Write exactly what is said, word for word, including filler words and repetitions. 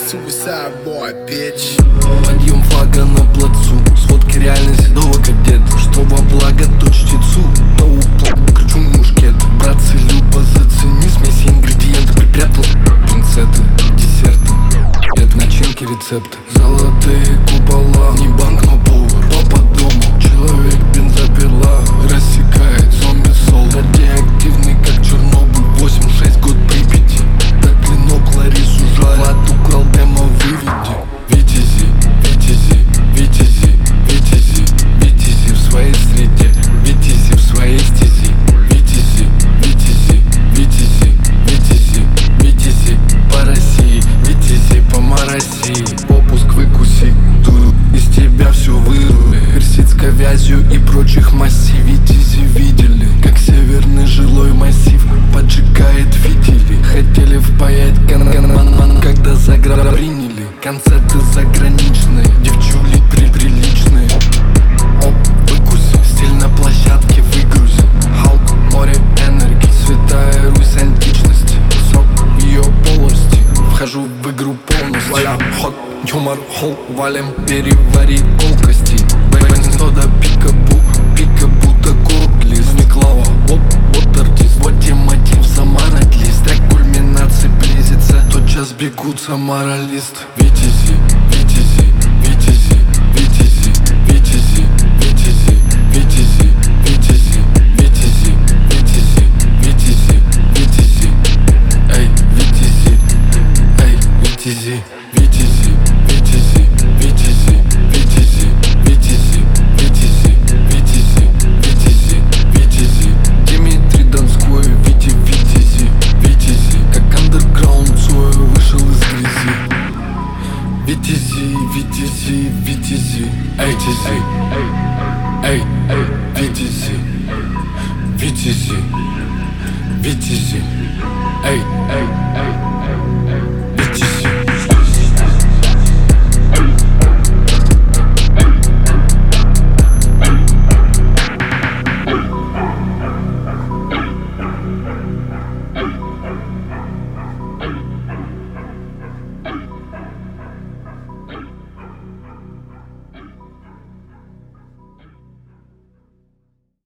Suicide boy, bitch. Подъем флага на плацу, сфотки реально седого кадета. Что во благо, то чтецу, то уплак, кричу мушкет. Братцы, любо зацени, смеси ингредиенты припрятал. Пинцеты, десерты, это начинки, рецепты. Золотые купола, не банк, но повар. Папа дома, человек бензопила, рассекает зомби-сол. Радиоактивный, как Чернобыль, восемь шесть год Припяти. Так клинок Ларису жаль, Влад украл демо, выведи. Витязи, витязи, витязи, витязи, витязи в своей среде, витязи в своей стези. Витязи, витязи, витязи, витязи, витязи по России, витязи по России. Попуск выкуси, дуру, из тебя все вырву. Персидской вязью и прочих массив. Витязи видели, как северный жилой массив поджигает фитили. Хотели впаять канман, когда загра приняли. Концерты заграничные, девчули приприличные. Оп, выкуси, стиль на площадке выгрузи. Халк, море энергии, святая Русь античности. Сок в ее полости, вхожу в игру полностью. Валя, ход, юмор, хол, валим, перевари колкости. Бэйбэнстода, пикабу, пикабу, да горглист. Никлава, оп, вот артист. Вот те мотив, замарать лист. Трек кульминации близится, тотчас бегутся моралист. Витязи, витязи, витязи, витязи, витязи, витязи, витязи, витязи, витязи, витязи, витязи, витязи. Эй, витязи, эй, витязи, витязи, витязи, витязи, витязи, витязи, витязи, витязи, витязи, витязи. Димитрий Донской, Вити, витязи, витязи. Как андерграунд свой вышел из грязи. Витязи, витязи, витязи, эй, эй, эй, эй, витязи, витязи, витязи, эй, эй, эй.